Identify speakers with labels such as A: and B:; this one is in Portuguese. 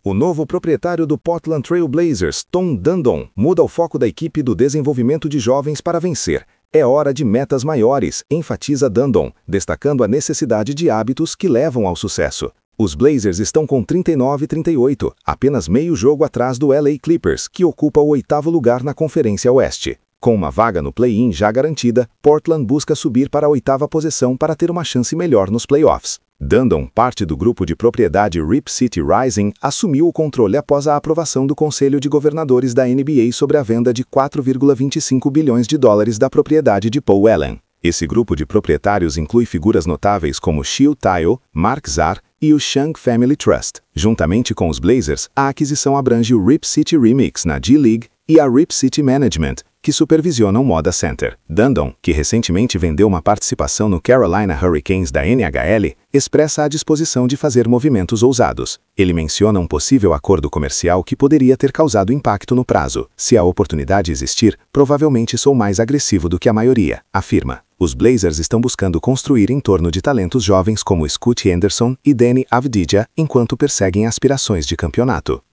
A: O novo proprietário do Portland Trail Blazers, Tom Dundon, muda o foco da equipe do desenvolvimento de jovens para vencer. É hora de metas maiores, enfatiza Dundon, destacando a necessidade de hábitos que levam ao sucesso. Os Blazers estão com 39-38, apenas meio jogo atrás do LA Clippers, que ocupa o 8º lugar na Conferência Oeste. Com uma vaga no play-in já garantida, Portland busca subir para a 8ª posição para ter uma chance melhor nos playoffs. Dundon, parte do grupo de propriedade Rip City Rising, assumiu o controle após a aprovação do Conselho de Governadores da NBA sobre a venda de $4,25 bilhões da propriedade de Paul Allen. Esse grupo de proprietários inclui figuras notáveis como Shiel Tile, Mark Zar e o Shang Family Trust. Juntamente com os Blazers, a aquisição abrange o Rip City Remix na G-League e a Rip City Management, que supervisiona o Moda Center. Dundon, que recentemente vendeu uma participação no Carolina Hurricanes da NHL, expressa a disposição de fazer movimentos ousados. Ele menciona um possível acordo comercial que poderia ter causado impacto no prazo. Se a oportunidade existir, provavelmente sou mais agressivo do que a maioria, afirma. Os Blazers estão buscando construir em torno de talentos jovens como Scoot Henderson e Danny Avdija enquanto perseguem aspirações de campeonato.